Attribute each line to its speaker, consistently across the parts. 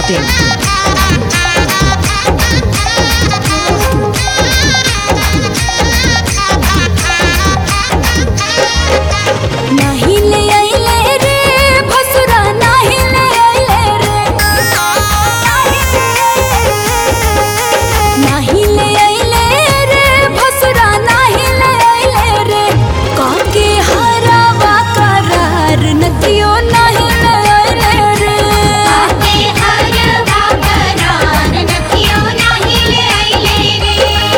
Speaker 1: masti.in.
Speaker 2: नहीं ले आइले रे भसुरा नहीं ले आइले रे नहीं ले आइले रे भसुरा नहीं ले आइले रे काके हरावा करार नतियो नहीं ले आइले रे काके हरावा करार नतियो नहीं ले आइले रे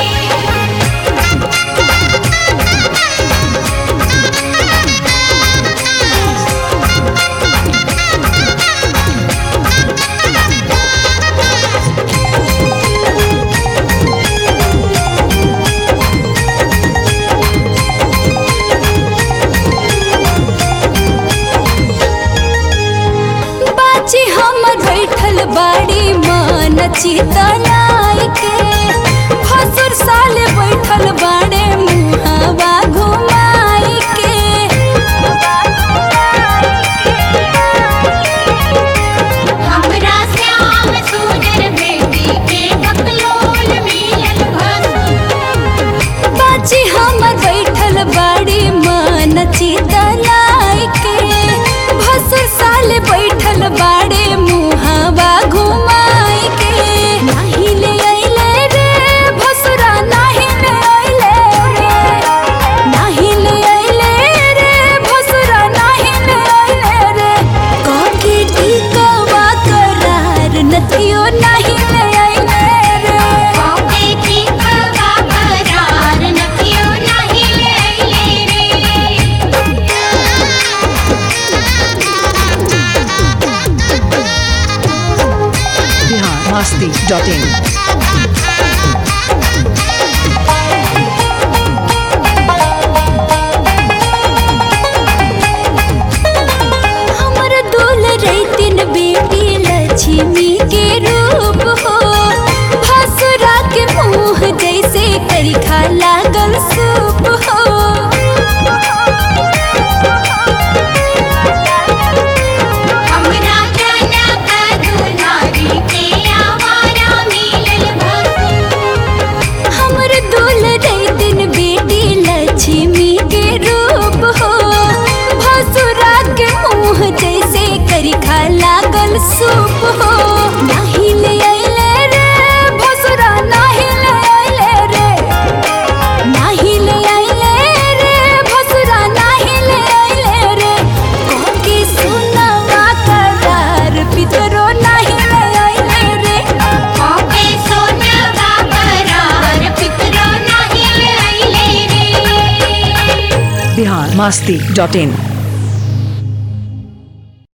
Speaker 2: बाची हमर बैठल बाड़ी मान चितलाई के भसुर साले बैठल बाड़े मुहावा घुमाई के हमरा श्याम सुंदर बेटी के बकलोल मिलल भसुर बाची हमर बैठल बाड़ी मान चितलाई के भसुर साले बैठल बाड़े मुहावा घुमाई के नहीं ले आइले रे भसुरा नहीं ले आइले रे नहीं ले आइले रे भसुरा नहीं ले आइले रे काके टिकवा करार नतियो नहीं ले आइले रे काके टिकवा करार नतियो नहीं ले आइले रे
Speaker 1: masti.in.
Speaker 2: हमर दूल रैतिन बेटी लक्ष्मी के रूप हो भसुरा के मुँह जैसे करिखा लागल सूप हो हमरा कनक दुलारी के आवारा मिलल भसुर हमर दूल रैतिन बेटी लक्ष्मी के रूप हो भसुरा के मुँह जैसे करिखा लागल सूप हो नहीं ले आइले रे भसुरा नहीं ले आइले रे नहीं ले आइले रे भसुरा नहीं ले आइले रे काके सुनवा करार पितरो नहीं ले आइले रे काके सुनवा करार पितरो नहीं ले आइले रे
Speaker 1: masti.in.